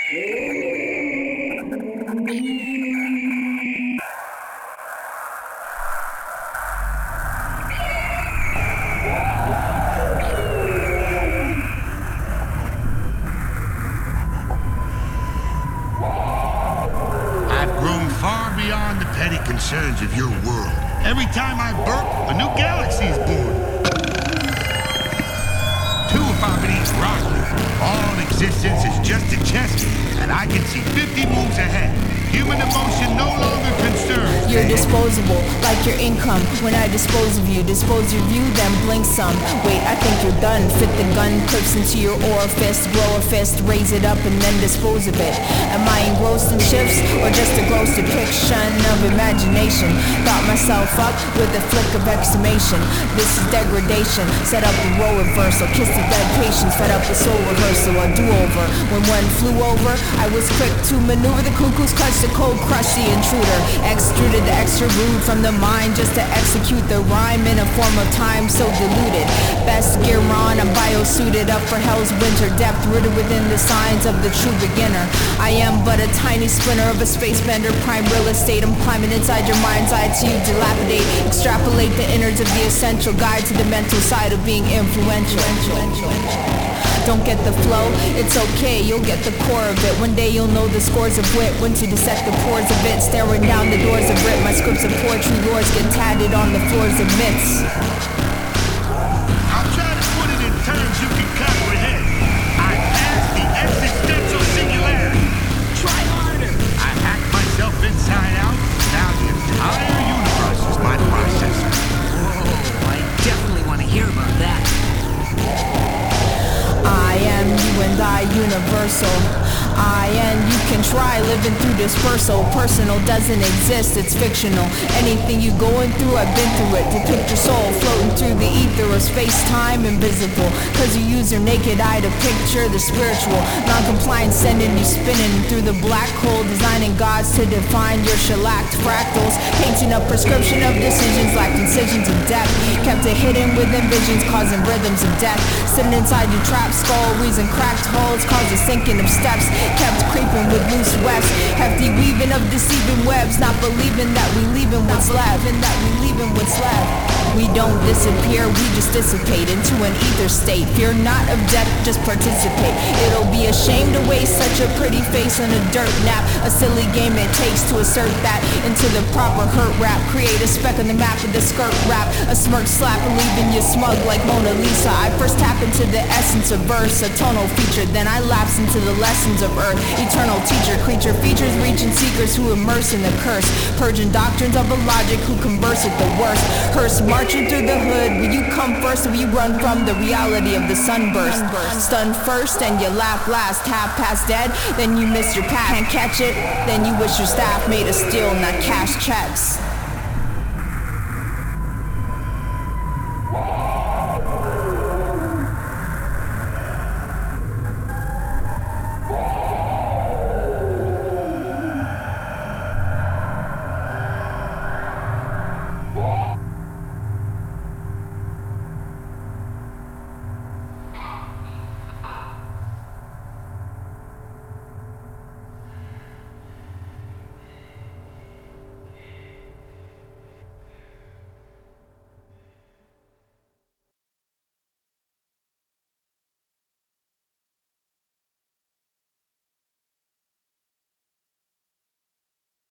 Far beyond the petty concerns of your world. Every time I burp, a new galaxy is born. Two if I'm beneath broccoli. All existence is just a chess game, and I can see 50 moves ahead. Human emotion no longer concerns. You're disposable, like your income. When I dispose of you, dispose your view, then blink some. Wait, I think you're done. Fit the gun, clips into your orifice, blow a fist, raise it up, and then dispose of it. Am I engrossed in shifts, or just a gross depiction of imagination? Thought myself up with a flick of exclamation. This is degradation. Set up a role reversal, kiss the dead patience, fed up a soul rehearsal, a do-over. When one flew over, I was quick to maneuver the cuckoo's clutch. The cold crush the intruder, extruded the extra rude from the mind just to execute the rhyme in a form of time so diluted. Best gear on, I'm bio-suited up for hell's winter, depth rooted within the signs of the true beginner. I am but a tiny splinter of a space bender, prime real estate. I'm climbing inside your mind's eye to dilapidate, extrapolate the innards of the essential guide to the mental side of being influential. Don't get the flow, it's okay, you'll get the core of it. One day you'll know the scores of wit, when to dissect the pores of it. Staring down the doors of writ, my scripts of poetry roars get tatted on the floors of myths. I'll try to put it in terms you can comprehend. I passed the existential singularity. Try harder. I hacked myself inside out. Now the entire universe is my processor. Whoa, I definitely want to hear about that. I am you and I universal. I and you can try living through dispersal. Personal doesn't exist, it's fictional. Anything you going through, I've been through it. Depict your soul floating through the ether of space-time invisible. Cause you use your naked eye to picture the spiritual. Non-compliant sending you spinning through the black hole. Designing gods to define your shellacked fractals. Painting a prescription of decisions like incisions of depth. Kept it hidden within visions causing rhythms of death. Sitting inside your trap skull, reason cracked holes cause the sinking of steps. Kept creeping with loose webs, hefty weaving of deceiving webs. Not believing that we leaving what's left, and that we leaving what's left. We don't disappear, we just dissipate into an ether state. Fear not of death, just participate. It'll be a shame to waste such a pretty face on a dirt nap. A silly game it takes to assert that into the proper hurt rap. Create a speck on the map of the skirt wrap. A smirk slap and leaving you smug like Mona Lisa. I first tap into the essence of verse, a tonal feature. Then I lapse into the lessons of earth. Eternal teacher, creature features, reaching seekers who immerse in the curse. Purging doctrines of a logic who converse with the worst. Hearse marching through the hood. Will you come first or will you run from the reality of the sunburst? Stunned first and you laugh last. Half past dead, then you miss your path. Can't catch it, then you wish your staff made of steel, not cash checks.